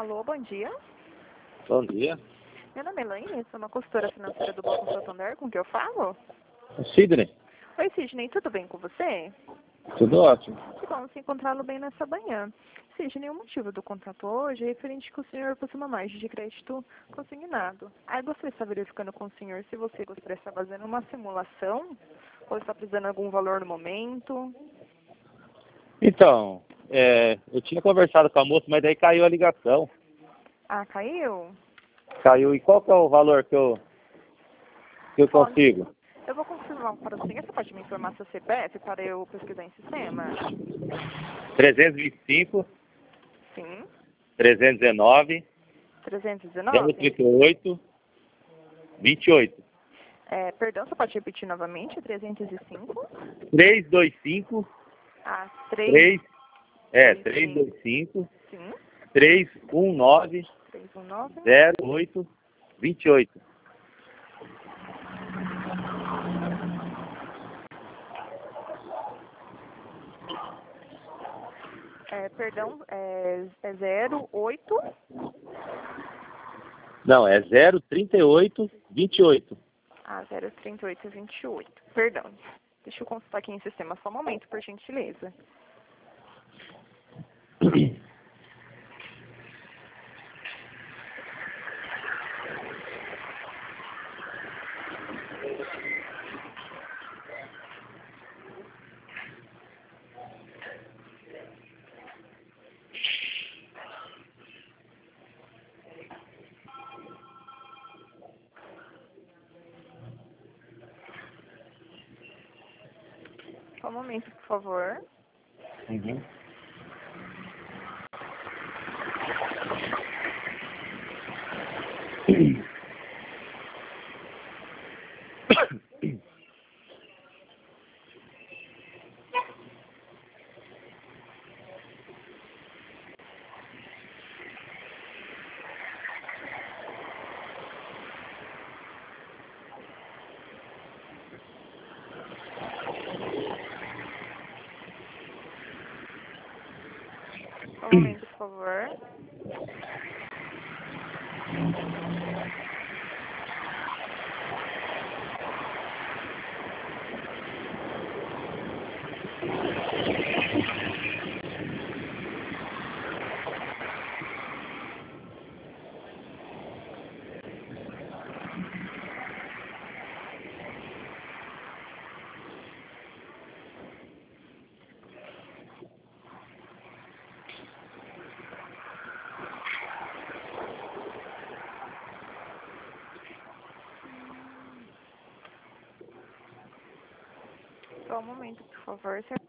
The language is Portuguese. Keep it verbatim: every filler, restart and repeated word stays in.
Alô, bom dia. Bom dia. Meu nome é Elaine, sou uma consultora financeira do Banco Santander, com quem eu falo? Sidney, Oi, Sidney, tudo bem com você? tudo ótimo. Que bom se encontrá-lo bem nessa manhã. Sidney, o motivo do contato hoje é referente que o senhor possui uma margem de crédito consignado. Aí gostaria de estar verificando com o senhor se você gostaria de estar fazendo uma simulação ou está precisando de algum valor no momento. Então, é, eu tinha conversado com a moça, mas daí caiu a ligação. Ah, caiu? Caiu. E qual que é o valor que eu, que eu Pode. consigo? Eu vou confirmar para o senhor. Você pode me informar seu C P F para eu pesquisar em sistema? trezentos e vinte e cinco, Sim. trezentos e dezenove, trezentos e zero dezenove? trinta e oito, vinte e oito. É, perdão, você pode repetir novamente? trezentos e cinco? trezentos e vinte e cinco, Ah, três. três, é, dois, trezentos e vinte e cinco, Sim. trezentos e dezenove, trezentos e dezenove. zero oito, vinte e oito. É, perdão, é, é zero oito. Não, é zero trinta e oito, vinte e oito. Ah, zero trinta e oito vinte e oito. Perdão. Deixa eu consultar aqui em sistema só um momento, por gentileza. Só um momento, por favor. Uhum. Só um momento, por favor. Só um momento, por favor.